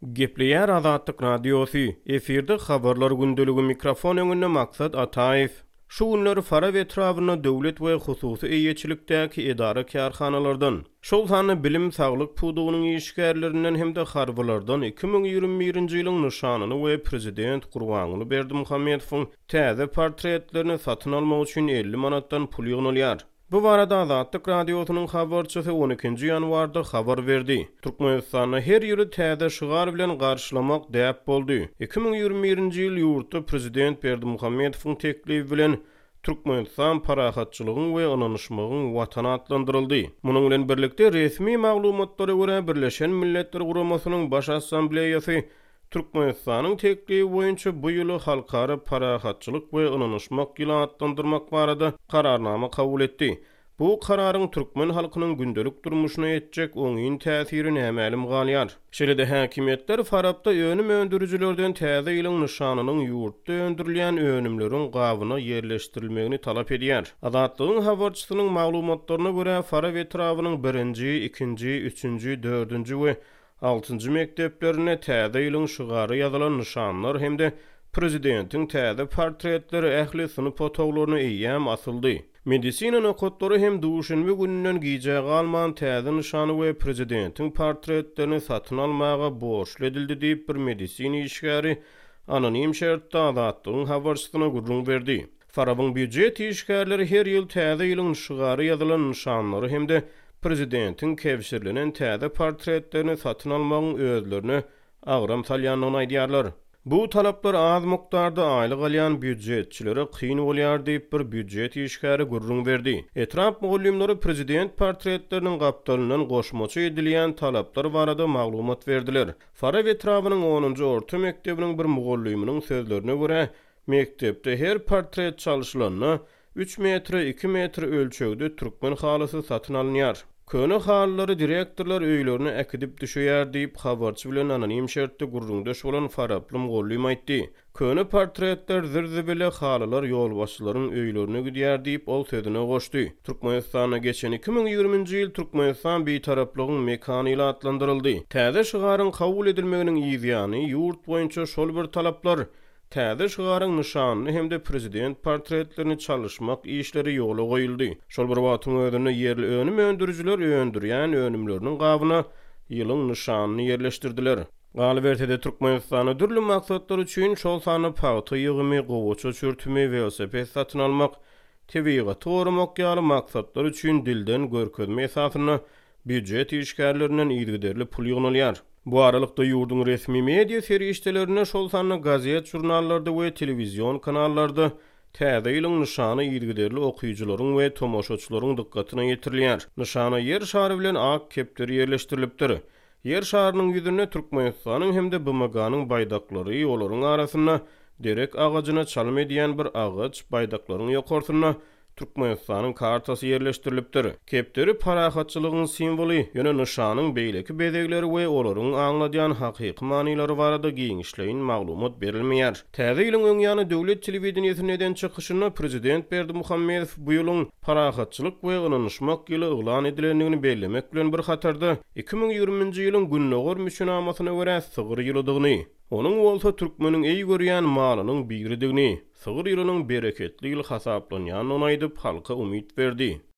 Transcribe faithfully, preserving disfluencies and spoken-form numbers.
Gepleýär Azatlyk Radiosu. Eferde habarlar gündölügi mikrofon öňünde maksat Ataýew. Şu günleri fara we etrawyna döwlet we hususy eýetçilikdäki edara kärhanalardan, şol sany bilim saglyk pudugynyň işgärlerinden hem de harbylardan iki bin ýygrimi birinji ýylyň nyşanyny we prezident Gurbanuly Berdimuhammedowyň täze portretlerini satyn almak üçin elli manatdan pul ýygnalýar. Bu barada Azatlyk Radiosynyň habarçysy on ikinji ýanwarda habar berdi. Türkmenistany her ýyly täze şygar bilen garşylamak däp boldy. iki bin ýygrimi birinji ýyl ýurtda prezident Berdimuhammedowyň teklifi bilen Türkmenistan parahatçylygyň we ynanyşmagyň watana atlandyryldy. Munyň bilen birlikde resmi maglumatlara görä Birleşen Milletler Guramasynyň baş assambleýasy Türkmenistanyň teklifi boýunça bu ýyly halkara parahatçylyk we ynanyşmak ýyly atlandyrmak barada kararnama kabul etdi. Bu kararyň türkmen halkynyň gündelik durmuşyna etjek oňyn täsirini hämälim galýar. Şeýle-de häkimetler Farabda öňüm öndürüjilerden täze ýylyň nyşanynyň ýurtda öndürilýän öňümleriň gabyna ýerleşdirilmegini talap edýär. Azatlygyň habarçysynyň maglumatlaryna görä Farab etrawynyň birinji, ikinji, üçünji, dördünji we altıncı mekteplerine täze ýylyň şygary ýazylan nyşanlar hemde prezidentiň täze portretleri ähli synyp otaglaryna eýýäm asyldy. Medisina nokotlary hem duşunmy gününden giýjek alman täze nyşany we prezidentiň portretlerini satyn almaga borçly edildi diýip bir medisina işgäri anonim şertde Azatlygyň habarçysyna gurrun berdi. Farabyň büdjet işgärleri her ýyl täze ýylyň şygary ýazylan nyşanlary hemde prezidentiň kevşirlenen täze portretlerini satyn almagyň özlerini agram salýanyny aýdýarlar. Bu talaplar az mukdarda aýlyk alýan büdjetçilere kyn bolýar diýip bir büdjet işgäri gurrun berdi. Etrap mugallimleri prezident portretleriniň gapdalynyň goşmaçy edilýän talaplar barada maglumat berdiler. Farab etrawynyň onunji orta mektebiniň bir mugallimining sözlerine görä, mektepde her portret çalyşylanyna üç metre iki metre ölçegde türkmen halysy satyn alınýar. Köne hallary direktorlar öýlerini äkidip düşýär diýip habarçy bilen anonim şertde gurrundaş bolan Farably mugallym aýtdy. Köne portretler zirzibile halylar ýolbaşçylaryň öýlerine gidýär diýip ol sözüne goşdy. Türkmenistana geçen iki bin ýygrimiňji ýyl Türkmenistan beýtaraplygyň mekany ýyly atlandyryldy. Täze şygaryň kabul edilmeginiň ýygyany ýurt boýunça şol bir talaplar täze şygaryň nyşanyny hemde prezident portretlerini çalyşmak işleri ýola goýuldy. Şol bir wagtyň özünde ýerli öňüm öndürüjiler öndürýän öňümleriniň gabyna ýylyň nyşanyny ýerleşdirdiler. Galbertede Türkmenistany dürli maksatlar üçin şol sany paýta ýygymy, gowaça çürtümi, velosiped satyn almak, tebigat toramak ýaly maksatlar üçin dilden görkezme esasyna büdjet işgärlerinden ýygyderli pul ýygnalýar. Bu aralykda ýurdun resmi media serişdelerine şol sany gazet, jurnallarda we televizion kanallarda täze ýylyň nyşany ýygyderli okuýjylaryň we tomoşaçylaryň dikkatyna ýetirilýär. Nyşana ýer şary bilen ak kepleri ýerleşdirilipdir. Yer şarynyň ýüzüne Türkmenistanyň hemde B M G-nyň baýdaklary ýolaryň arasyna derek agajyna çalym edýän bir agaç baýdaklaryň ýokartyna Türkmenistanyň kartasy ýerleşdirilipdir. Kepleri parahatçylygyň simwoli, ýöne nyşanyň beýleki bezegleri we olaryň aňladýan hakyky manylary barada giňişleýin maglumat berilmeýär. Täze ýylyň öňýany döwlet telewizionynyň çykyşyna prezident Berdimuhammedow bu ýylyň parahatçylyk we ynanyşmak ýyly eglan edilendigini bellemek bilen bir hatarda iki bin ýygrimiňji ýylyň günnäger müşinamasyna görä sygyr ýylydygyny, onuň bolsa türkmeniň eý görýän malynyň biridigini, sygyr ýylynyň bereketli ýyl hasaplanýanyny aýdyp halka umyt berdi.